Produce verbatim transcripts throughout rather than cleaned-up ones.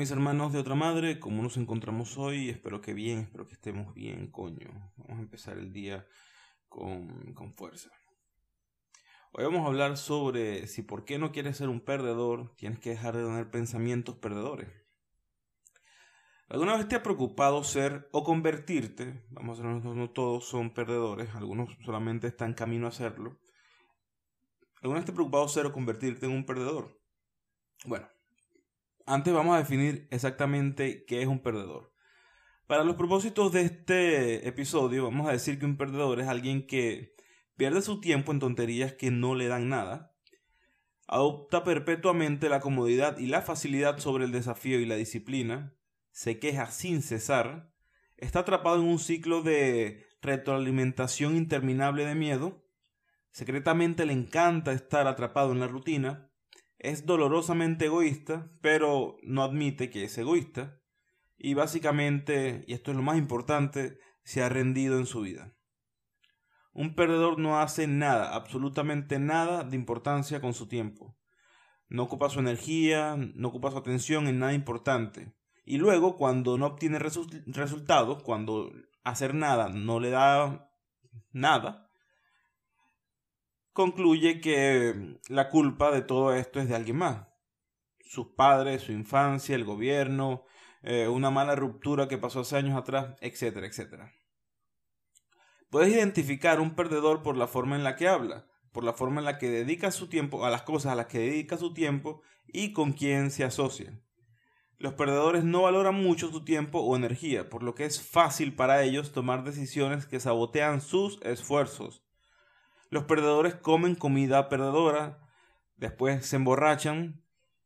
mis hermanos de otra madre, ¿cómo nos encontramos hoy? Espero que bien, espero que estemos bien, coño. Vamos a empezar el día con, con fuerza. Hoy vamos a hablar sobre si por qué no quieres ser un perdedor, tienes que dejar de tener pensamientos perdedores. ¿Alguna vez te ha preocupado ser o convertirte? Vamos a ser honestos, no todos son perdedores, algunos solamente están en camino a hacerlo. ¿Alguna vez te ha preocupado ser o convertirte en un perdedor? Bueno, antes vamos a definir exactamente qué es un perdedor. Para los propósitos de este episodio, vamos a decir que un perdedor es alguien que pierde su tiempo en tonterías que no le dan nada, adopta perpetuamente la comodidad y la facilidad sobre el desafío y la disciplina, se queja sin cesar, está atrapado en un ciclo de retroalimentación interminable de miedo, secretamente le encanta estar atrapado en la rutina, es dolorosamente egoísta, pero no admite que es egoísta, y básicamente, y esto es lo más importante, se ha rendido en su vida. Un perdedor no hace nada, absolutamente nada de importancia con su tiempo. No ocupa su energía, no ocupa su atención en nada importante. Y luego, cuando no obtiene resu- resultados, cuando hacer nada no le da nada, concluye que la culpa de todo esto es de alguien más. Sus padres, su infancia, el gobierno, eh, una mala ruptura que pasó hace años atrás, etcétera, etcétera. Puedes identificar un perdedor por la forma en la que habla, por la forma en la que dedica su tiempo a las cosas a las que dedica su tiempo y con quién se asocia. Los perdedores no valoran mucho su tiempo o energía, por lo que es fácil para ellos tomar decisiones que sabotean sus esfuerzos. Los perdedores comen comida perdedora, después se emborrachan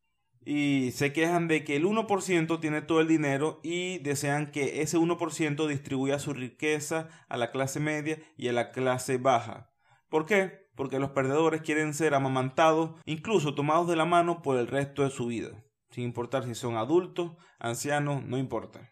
y se quejan de que el uno por ciento tiene todo el dinero y desean que ese uno por ciento distribuya su riqueza a la clase media y a la clase baja. ¿Por qué? Porque los perdedores quieren ser amamantados, incluso tomados de la mano por el resto de su vida, sin importar si son adultos, ancianos, no importa.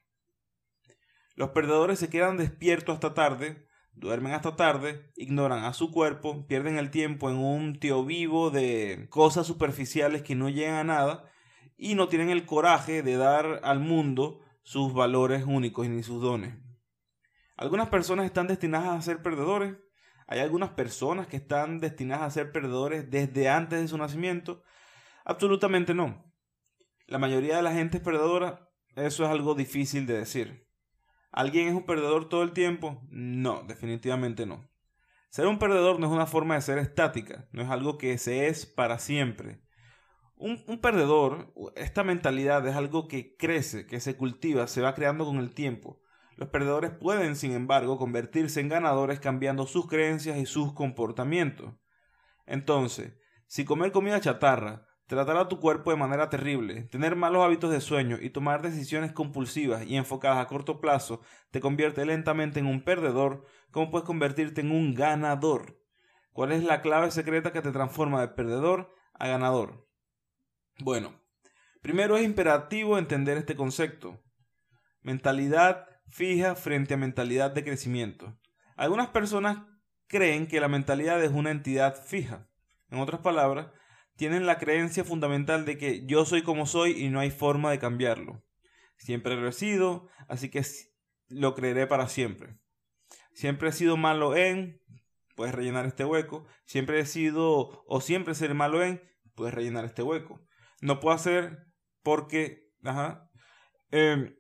Los perdedores se quedan despiertos hasta tarde, duermen hasta tarde, ignoran a su cuerpo, pierden el tiempo en un tío vivo de cosas superficiales que no llegan a nada y no tienen el coraje de dar al mundo sus valores únicos ni sus dones. ¿Algunas personas están destinadas a ser perdedores? ¿Hay algunas personas que están destinadas a ser perdedores desde antes de su nacimiento? Absolutamente no. La mayoría de la gente es perdedora, eso es algo difícil de decir. ¿Alguien es un perdedor todo el tiempo? No, definitivamente no. Ser un perdedor no es una forma de ser estática, no es algo que se es para siempre. Un, un perdedor, esta mentalidad es algo que crece, que se cultiva, se va creando con el tiempo. Los perdedores pueden, sin embargo, convertirse en ganadores cambiando sus creencias y sus comportamientos. Entonces, si comer comida chatarra, tratar a tu cuerpo de manera terrible, tener malos hábitos de sueño y tomar decisiones compulsivas y enfocadas a corto plazo te convierte lentamente en un perdedor, ¿cómo puedes convertirte en un ganador? ¿Cuál es la clave secreta que te transforma de perdedor a ganador? Bueno, primero es imperativo entender este concepto. Mentalidad fija frente a mentalidad de crecimiento. Algunas personas creen que la mentalidad es una entidad fija. En otras palabras, tienen la creencia fundamental de que yo soy como soy y no hay forma de cambiarlo. Siempre lo he sido, así que lo creeré para siempre. Siempre he sido malo en, puedes rellenar este hueco. Siempre he sido o siempre seré malo en, puedes rellenar este hueco. No puedo hacer porque, ajá, eh,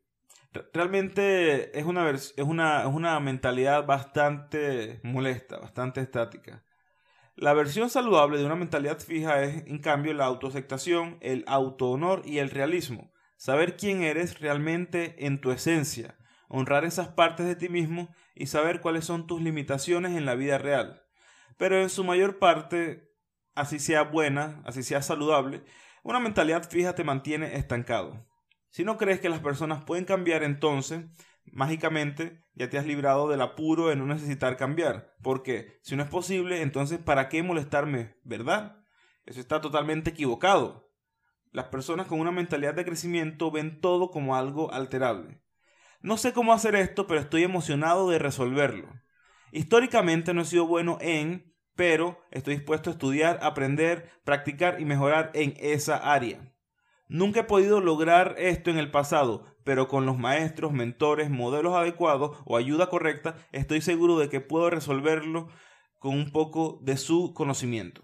realmente es una, es, una, es una mentalidad bastante molesta, bastante estática. La versión saludable de una mentalidad fija es, en cambio, la autoaceptación, el autohonor y el realismo. Saber quién eres realmente en tu esencia, honrar esas partes de ti mismo y saber cuáles son tus limitaciones en la vida real. Pero en su mayor parte, así sea buena, así sea saludable, una mentalidad fija te mantiene estancado. Si no crees que las personas pueden cambiar, entonces, mágicamente, ya te has librado del apuro de no necesitar cambiar. Porque si no es posible, entonces, ¿para qué molestarme? ¿Verdad? Eso está totalmente equivocado. Las personas con una mentalidad de crecimiento ven todo como algo alterable. No sé cómo hacer esto, pero estoy emocionado de resolverlo. Históricamente no he sido bueno en, pero estoy dispuesto a estudiar, aprender, practicar y mejorar en esa área. Nunca he podido lograr esto en el pasado, pero con los maestros, mentores, modelos adecuados o ayuda correcta, estoy seguro de que puedo resolverlo con un poco de su conocimiento.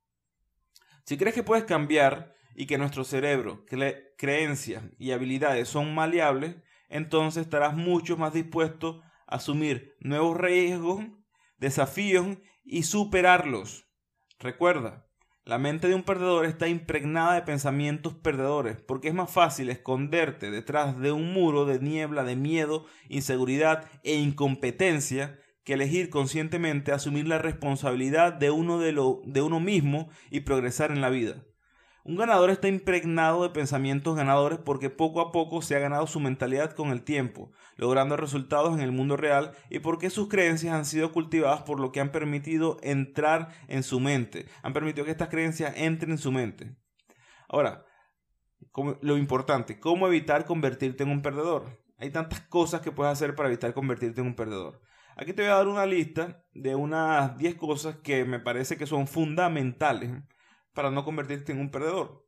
Si crees que puedes cambiar y que nuestro cerebro, cre- creencias y habilidades son maleables, entonces estarás mucho más dispuesto a asumir nuevos riesgos, desafíos y superarlos. Recuerda, la mente de un perdedor está impregnada de pensamientos perdedores, porque es más fácil esconderte detrás de un muro de niebla de miedo, inseguridad e incompetencia que elegir conscientemente asumir la responsabilidad de uno, de lo, de uno mismo y progresar en la vida. Un ganador está impregnado de pensamientos ganadores porque poco a poco se ha ganado su mentalidad con el tiempo, logrando resultados en el mundo real y porque sus creencias han sido cultivadas por lo que han permitido entrar en su mente, han permitido que estas creencias entren en su mente. Ahora, como, lo importante, ¿cómo evitar convertirte en un perdedor? Hay tantas cosas que puedes hacer para evitar convertirte en un perdedor. Aquí te voy a dar una lista de unas diez cosas que me parece que son fundamentales para no convertirte en un perdedor.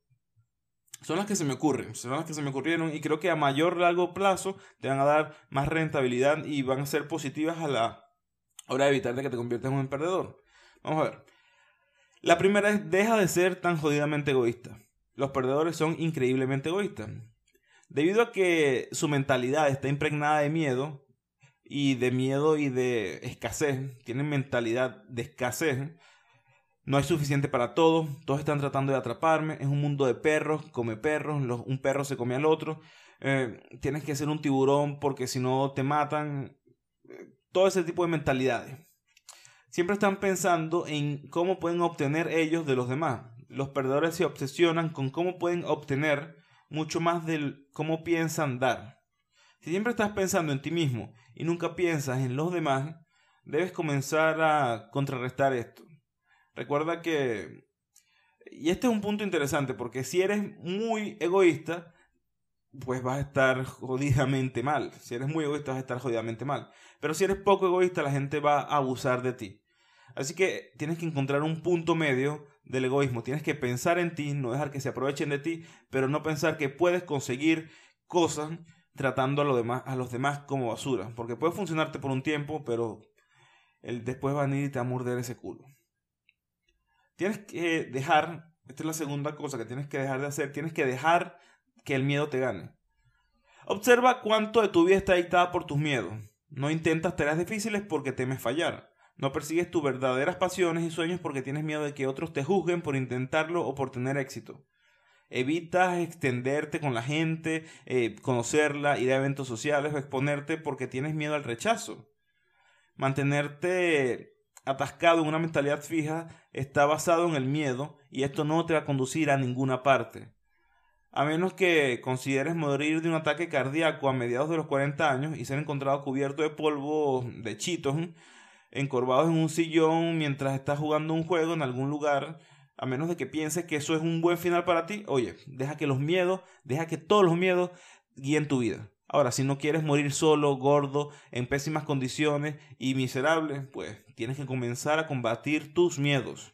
Son las que se me ocurren, son las que se me ocurrieron y creo que a mayor largo plazo te van a dar más rentabilidad y van a ser positivas a la hora de evitar de que te conviertas en un perdedor. Vamos a ver. La primera es: deja de ser tan jodidamente egoísta. Los perdedores son increíblemente egoístas. Debido a que su mentalidad está impregnada de miedo, y de miedo y de escasez, tienen mentalidad de escasez, no hay suficiente para todos, todos están tratando de atraparme, es un mundo de perros, come perros, los, un perro se come al otro, eh, tienes que ser un tiburón porque si no te matan, eh, todo ese tipo de mentalidades. Siempre están pensando en cómo pueden obtener ellos de los demás. Los perdedores se obsesionan con cómo pueden obtener mucho más de cómo piensan dar. Si siempre estás pensando en ti mismo y nunca piensas en los demás, debes comenzar a contrarrestar esto. Recuerda que, y este es un punto interesante, porque si eres muy egoísta, pues vas a estar jodidamente mal. Si eres muy egoísta, vas a estar jodidamente mal. Pero si eres poco egoísta, la gente va a abusar de ti. Así que tienes que encontrar un punto medio del egoísmo. Tienes que pensar en ti, no dejar que se aprovechen de ti, pero no pensar que puedes conseguir cosas tratando a, lo demás, a los demás como basura. Porque puede funcionarte por un tiempo, pero el, después van a ir y te va a morder ese culo. Tienes que dejar, esta es la segunda cosa que tienes que dejar de hacer, tienes que dejar que el miedo te gane. Observa cuánto de tu vida está dictada por tus miedos. No intentas tareas difíciles porque temes fallar. No persigues tus verdaderas pasiones y sueños porque tienes miedo de que otros te juzguen por intentarlo o por tener éxito. Evitas extenderte con la gente, eh, conocerla, ir a eventos sociales o exponerte porque tienes miedo al rechazo. Mantenerte atascado en una mentalidad fija está basado en el miedo y esto no te va a conducir a ninguna parte. A menos que consideres morir de un ataque cardíaco a mediados de los cuarenta años y ser encontrado cubierto de polvo de chitos, encorvados en un sillón mientras estás jugando un juego en algún lugar, a menos de que pienses que eso es un buen final para ti, oye, deja que los miedos, deja que todos los miedos guíen tu vida. Ahora, si no quieres morir solo, gordo, en pésimas condiciones y miserable, pues tienes que comenzar a combatir tus miedos.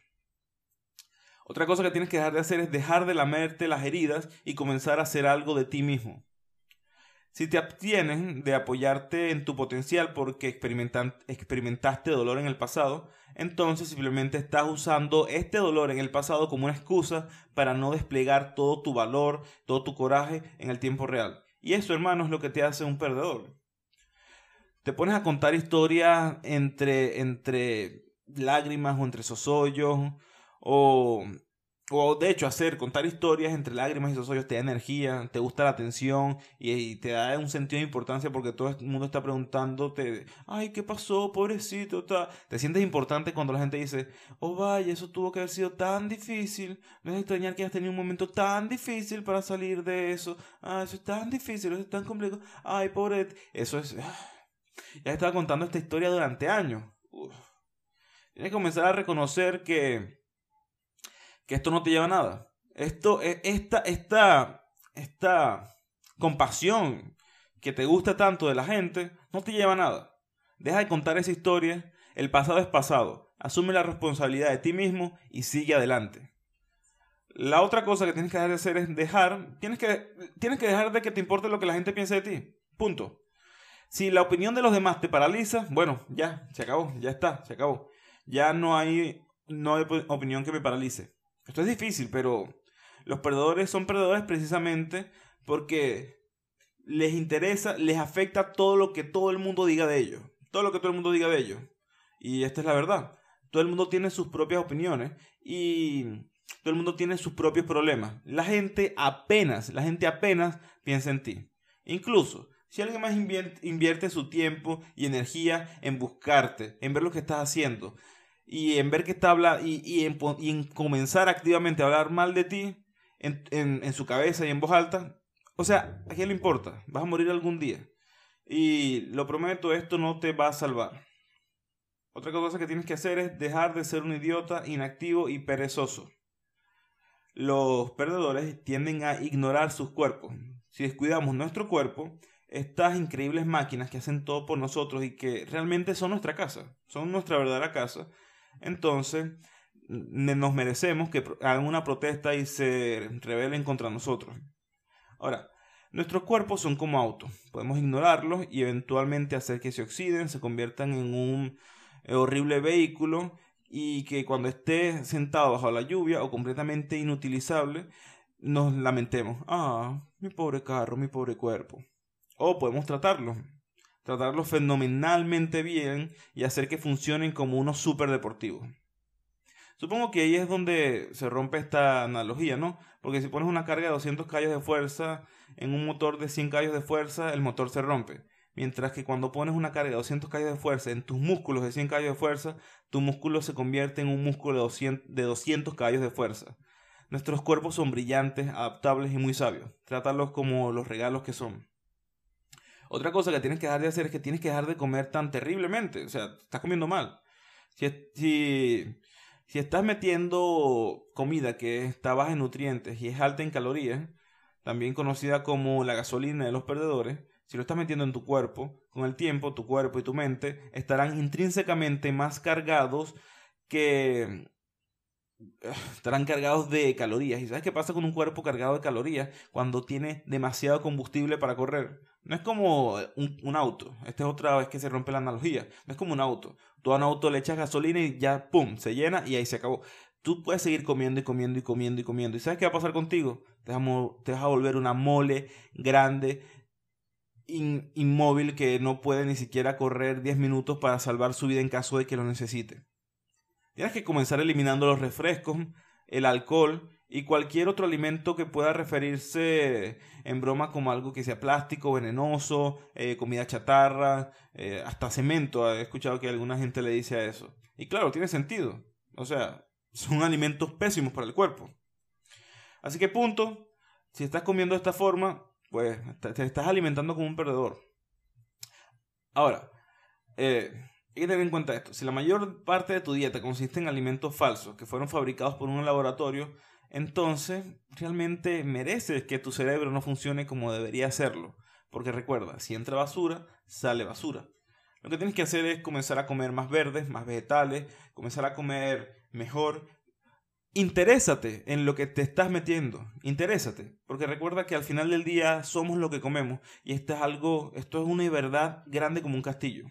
Otra cosa que tienes que dejar de hacer es dejar de lamerte las heridas y comenzar a hacer algo de ti mismo. Si te abstienes de apoyarte en tu potencial porque experimentaste dolor en el pasado, entonces simplemente estás usando este dolor en el pasado como una excusa para no desplegar todo tu valor, todo tu coraje en el tiempo real. Y eso, hermano, es lo que te hace un perdedor. Te pones a contar historias entre, entre lágrimas o entre sosollos, o, o de hecho hacer, contar historias entre lágrimas y sosollos te da energía, te gusta la atención y, y te da un sentido de importancia porque todo el mundo está preguntándote, ay, ¿qué pasó, pobrecito? Ta? Te sientes importante cuando la gente dice, oh vaya, eso tuvo que haber sido tan difícil, no es extrañar que hayas tenido un momento tan difícil para salir de eso, ah, eso es tan difícil, eso es tan complejo, ay, pobre, eso es... Ya estaba contando esta historia durante años. Uf. Tienes que comenzar a reconocer que, que esto no te lleva a nada. Esto, esta, esta, esta compasión que te gusta tanto de la gente no te lleva a nada. Deja de contar esa historia. El pasado es pasado. Asume la responsabilidad de ti mismo y sigue adelante. La otra cosa que tienes que dejar de hacer es dejar, tienes que, tienes que dejar de que te importe lo que la gente piense de ti. Punto. Si la opinión de los demás te paraliza, bueno, ya, se acabó, ya está, se acabó. Ya no hay, no hay opinión que me paralice. Esto es difícil, pero los perdedores son perdedores precisamente porque les interesa, les afecta todo lo que todo el mundo diga de ellos. Todo lo que todo el mundo diga de ellos. Y esta es la verdad. Todo el mundo tiene sus propias opiniones y todo el mundo tiene sus propios problemas. La gente apenas, la gente apenas piensa en ti. Incluso, si alguien más invierte, invierte su tiempo y energía en buscarte, en ver lo que estás haciendo y en ver que está hablando y, y, en, y en comenzar activamente a hablar mal de ti en, en, en su cabeza y en voz alta, o sea, ¿a quién le importa? Vas a morir algún día. Y lo prometo, esto no te va a salvar. Otra cosa que tienes que hacer es dejar de ser un idiota, inactivo y perezoso. Los perdedores tienden a ignorar sus cuerpos. Si descuidamos nuestro cuerpo, estas increíbles máquinas que hacen todo por nosotros y que realmente son nuestra casa, son nuestra verdadera casa, entonces nos merecemos que hagan una protesta y se rebelen contra nosotros. Ahora, nuestros cuerpos son como autos. Podemos ignorarlos y eventualmente hacer que se oxiden, se conviertan en un horrible vehículo y que cuando esté sentado bajo la lluvia o completamente inutilizable, nos lamentemos. Ah, mi pobre carro, mi pobre cuerpo. O podemos tratarlos. Tratarlos fenomenalmente bien y hacer que funcionen como unos superdeportivos. Supongo que ahí es donde se rompe esta analogía, ¿no? Porque si pones una carga de doscientos caballos de fuerza en un motor de cien caballos de fuerza, el motor se rompe. Mientras que cuando pones una carga de doscientos caballos de fuerza en tus músculos de cien caballos de fuerza, tu músculo se convierte en un músculo de doscientos, de doscientos caballos de fuerza. Nuestros cuerpos son brillantes, adaptables y muy sabios. Trátalos como los regalos que son. Otra cosa que tienes que dejar de hacer es que tienes que dejar de comer tan terriblemente. O sea, estás comiendo mal. Si, si, si estás metiendo comida que está baja en nutrientes y es alta en calorías, también conocida como la gasolina de los perdedores, si lo estás metiendo en tu cuerpo, con el tiempo tu cuerpo y tu mente estarán intrínsecamente más cargados que... estarán cargados de calorías. ¿Y sabes qué pasa con un cuerpo cargado de calorías? Cuando tiene demasiado combustible para correr. No es como un, un auto. Esta es otra vez que se rompe la analogía. No es como un auto. Tú a un auto le echas gasolina y ya, pum, se llena y ahí se acabó. Tú puedes seguir comiendo y comiendo y comiendo y comiendo. ¿Y sabes qué va a pasar contigo? Te vas a, te vas a volver una mole grande, in, inmóvil, que no puede ni siquiera correr diez minutos para salvar su vida en caso de que lo necesite. Tienes que comenzar eliminando los refrescos, el alcohol y cualquier otro alimento que pueda referirse en broma como algo que sea plástico, venenoso, eh, comida chatarra, eh, hasta cemento. He escuchado que alguna gente le dice a eso. Y claro, tiene sentido. O sea, son alimentos pésimos para el cuerpo. Así que punto, si estás comiendo de esta forma, pues te estás alimentando como un perdedor. Ahora, eh... hay que tener en cuenta esto. Si la mayor parte de tu dieta consiste en alimentos falsos que fueron fabricados por un laboratorio, entonces realmente mereces que tu cerebro no funcione como debería hacerlo. Porque recuerda, si entra basura, sale basura. Lo que tienes que hacer es comenzar a comer más verdes, más vegetales, comenzar a comer mejor. Interésate en lo que te estás metiendo. Interésate. Porque recuerda que al final del día somos lo que comemos. Y esto es algo, esto es una verdad grande como un castillo.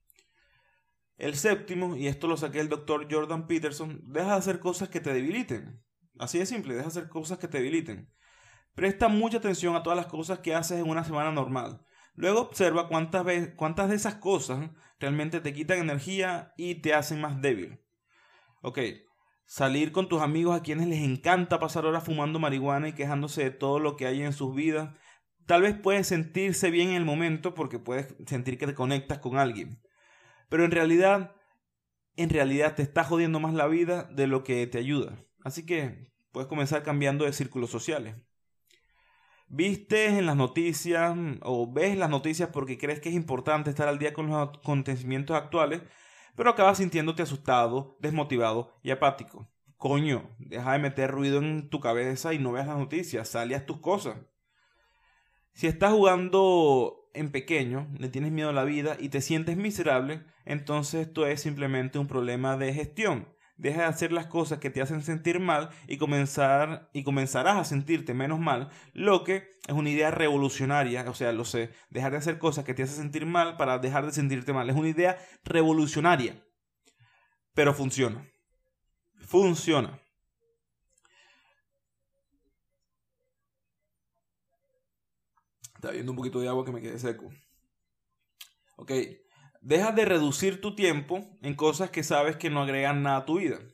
El séptimo, y esto lo saqué del doctor Jordan Peterson, deja de hacer cosas que te debiliten. Así de simple, deja de hacer cosas que te debiliten. Presta mucha atención a todas las cosas que haces en una semana normal. Luego observa cuántas, veces, cuántas de esas cosas realmente te quitan energía y te hacen más débil. Ok, salir con tus amigos a quienes les encanta pasar horas fumando marihuana y quejándose de todo lo que hay en sus vidas. Tal vez puedes sentirse bien en el momento porque puedes sentir que te conectas con alguien. Pero en realidad, en realidad te está jodiendo más la vida de lo que te ayuda. Así que puedes comenzar cambiando de círculos sociales. Viste en las noticias o ves las noticias porque crees que es importante estar al día con los acontecimientos actuales, pero acabas sintiéndote asustado, desmotivado y apático. Coño, deja de meter ruido en tu cabeza y no veas las noticias, sal y haz tus cosas. Si estás jugando en pequeño, le tienes miedo a la vida y te sientes miserable, entonces esto es simplemente un problema de gestión. deja de hacer las cosas que te hacen sentir mal y, comenzar, y comenzarás a sentirte menos mal, lo que es una idea revolucionaria, o sea, lo sé, dejar de hacer cosas que te hacen sentir mal para dejar de sentirte mal, es una idea revolucionaria, pero funciona, funciona. Está viendo un poquito de agua que me quedé seco. Ok, deja de reducir tu tiempo en cosas que sabes que no agregan nada a tu vida.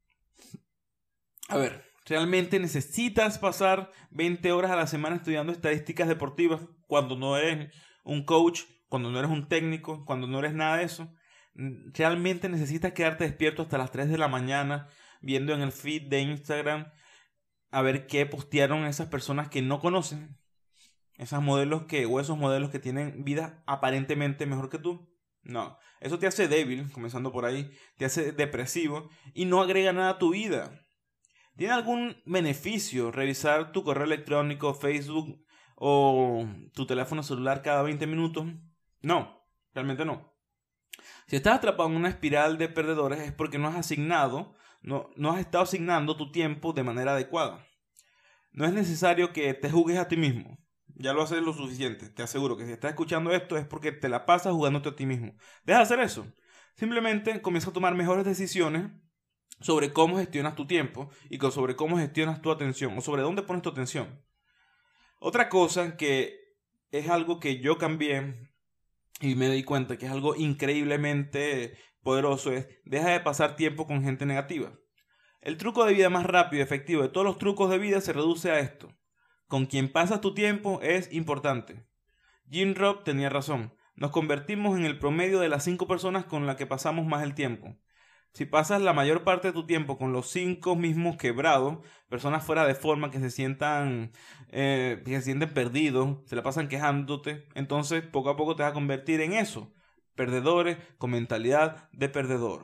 A ver, ¿realmente necesitas pasar veinte horas a la semana estudiando estadísticas deportivas cuando no eres un coach, cuando no eres un técnico, cuando no eres nada de eso? ¿Realmente necesitas quedarte despierto hasta las tres de la mañana viendo en el feed de Instagram a ver qué postearon esas personas que no conocen? Esas modelos que, o esos modelos que tienen vida aparentemente mejor que tú. No, eso te hace débil, comenzando por ahí, te hace depresivo y no agrega nada a tu vida. ¿Tiene algún beneficio revisar tu correo electrónico, Facebook o tu teléfono celular cada veinte minutos? No, realmente no. Si estás atrapado en una espiral de perdedores es porque no has asignado, no, no has estado asignando tu tiempo de manera adecuada. No es necesario que te juzgues a ti mismo. Ya lo haces lo suficiente. Te aseguro que si estás escuchando esto es porque te la pasas jugándote a ti mismo. Deja de hacer eso. Simplemente comienza a tomar mejores decisiones sobre cómo gestionas tu tiempo y sobre cómo gestionas tu atención o sobre dónde pones tu atención. Otra cosa que es algo que yo cambié y me di cuenta que es algo increíblemente poderoso es deja de pasar tiempo con gente negativa. El truco de vida más rápido y efectivo de todos los trucos de vida se reduce a esto. Con quien pasas tu tiempo es importante. Jim Rohn tenía razón. Nos convertimos en el promedio de las cinco personas con las que pasamos más el tiempo. Si pasas la mayor parte de tu tiempo con los cinco mismos quebrados, personas fuera de forma que se sientan, eh, que se sienten perdidos, se la pasan quejándote, entonces poco a poco te vas a convertir en eso. Perdedores con mentalidad de perdedor.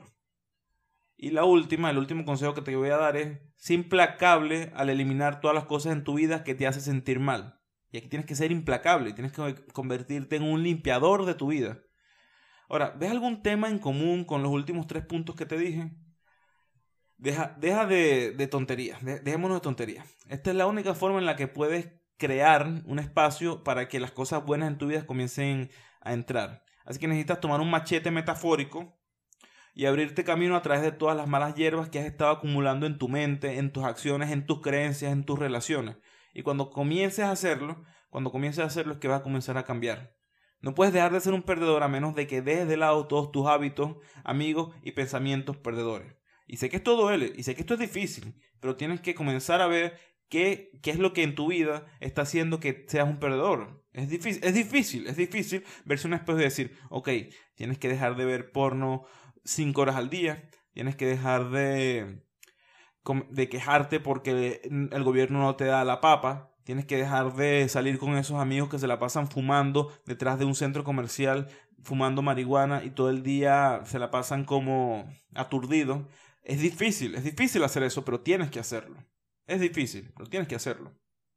Y la última, el último consejo que te voy a dar es, sé implacable al eliminar todas las cosas en tu vida que te hacen sentir mal. Y aquí tienes que ser implacable, tienes que convertirte en un limpiador de tu vida. Ahora, ¿ves algún tema en común con los últimos tres puntos que te dije? Deja, deja de, de tonterías, de, dejémonos de tonterías. Esta es la única forma en la que puedes crear un espacio para que las cosas buenas en tu vida comiencen a entrar. Así que necesitas tomar un machete metafórico y abrirte camino a través de todas las malas hierbas que has estado acumulando en tu mente, en tus acciones, en tus creencias, en tus relaciones. Y cuando comiences a hacerlo, cuando comiences a hacerlo es que vas a comenzar a cambiar. No puedes dejar de ser un perdedor a menos de que dejes de lado todos tus hábitos, amigos y pensamientos perdedores. Y sé que esto duele, y sé que esto es difícil, pero tienes que comenzar a ver qué, qué es lo que en tu vida está haciendo que seas un perdedor. Es difícil, es difícil, es difícil verse un espejo y decir, ok, tienes que dejar de ver porno cinco horas al día, tienes que dejar de, de quejarte porque el gobierno no te da la papa, tienes que dejar de salir con esos amigos que se la pasan fumando detrás de un centro comercial, fumando marihuana y todo el día se la pasan como aturdidos. Es difícil, es difícil hacer eso, pero tienes que hacerlo. Es difícil, pero tienes que hacerlo.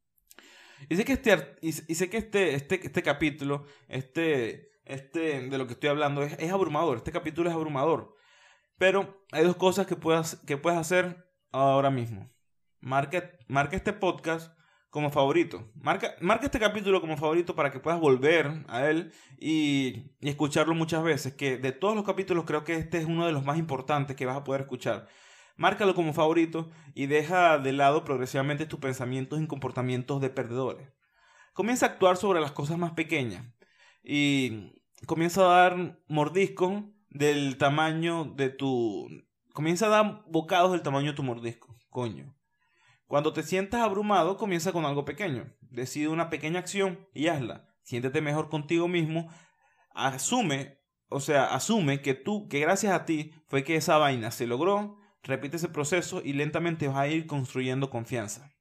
Y sé que este, y sé que este, este, este capítulo, este... Este, de lo que estoy hablando es, es abrumador, este capítulo es abrumador, pero hay dos cosas que puedas, que puedes hacer ahora mismo. Marca, marca este podcast como favorito, marca, marca este capítulo como favorito para que puedas volver a él y, y escucharlo muchas veces, que de todos los capítulos creo que este es uno de los más importantes que vas a poder escuchar. Márcalo como favorito y deja de lado progresivamente tus pensamientos y comportamientos de perdedores. Comienza a actuar sobre las cosas más pequeñas y comienza a dar mordiscos del tamaño de tu... Comienza a dar bocados del tamaño de tu mordisco, coño. Cuando te sientas abrumado, comienza con algo pequeño. Decide una pequeña acción y hazla. Siéntete mejor contigo mismo. Asume, o sea, asume que tú, que gracias a ti fue que esa vaina se logró. Repite ese proceso y lentamente vas a ir construyendo confianza.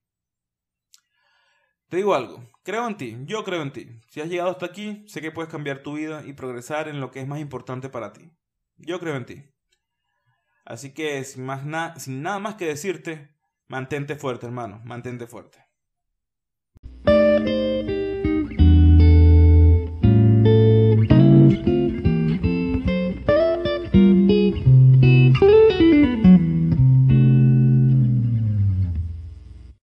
Te digo algo, creo en ti, yo creo en ti. Si has llegado hasta aquí, sé que puedes cambiar tu vida y progresar en lo que es más importante para ti. Yo creo en ti. Así que sin, más na- sin nada más que decirte, mantente fuerte, hermano, mantente fuerte.